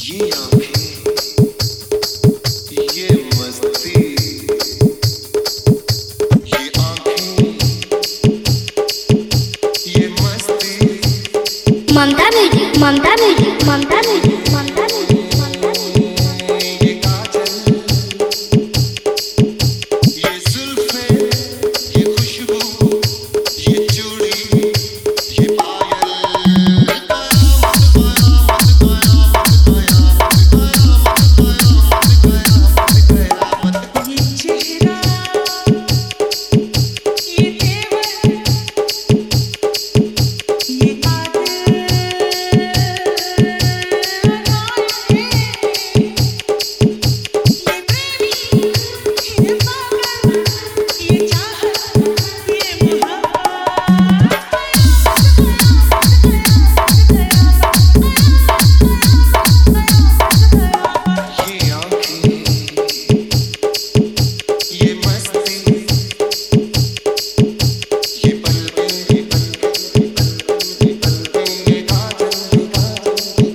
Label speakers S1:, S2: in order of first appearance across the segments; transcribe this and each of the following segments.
S1: ये आँखें, ये मस्ती, ये आँखें, ये मस्ती।
S2: Mamta music, Mamta music, Mamta music, Mamta music, Mamta music.
S1: ये काजल, ये जुल्फें, ये खुशबू, ये चूड़ी, ये पायल।
S3: ये चेहरा, ये तेवर, ये आदत, ये प्रेमी, ये पागल, ये चाहत, ये
S1: ये आँखें, ये मस्ती, ये पलकें, ये काजल, ये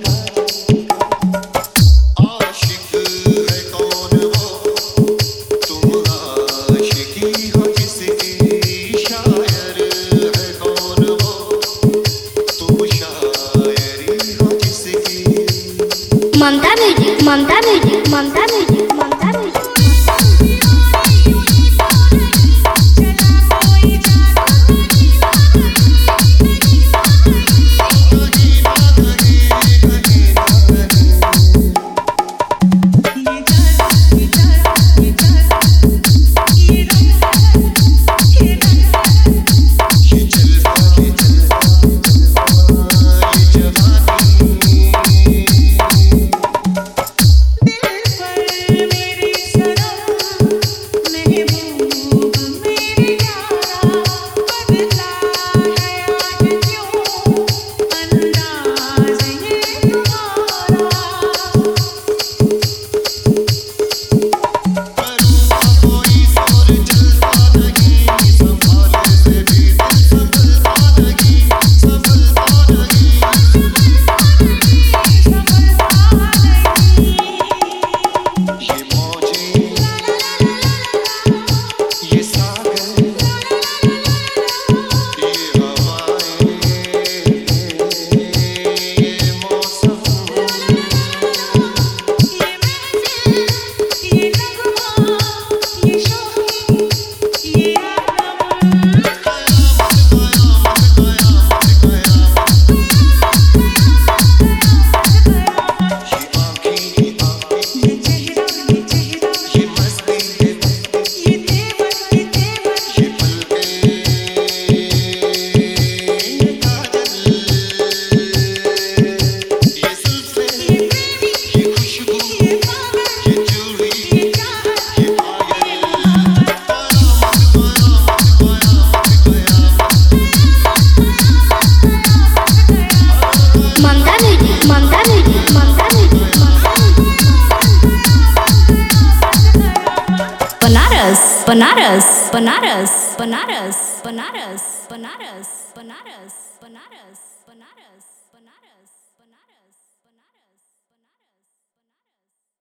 S1: आशिक है कौन वो, तुम आशिकी हो जिसकी, शायर है कौन वो, तुम शायरी हो जिसकी।
S2: Mamta music, Mamta music, Mamta music, Mamta music. Banaras Banaras Banaras Banaras Banaras Banaras Banaras.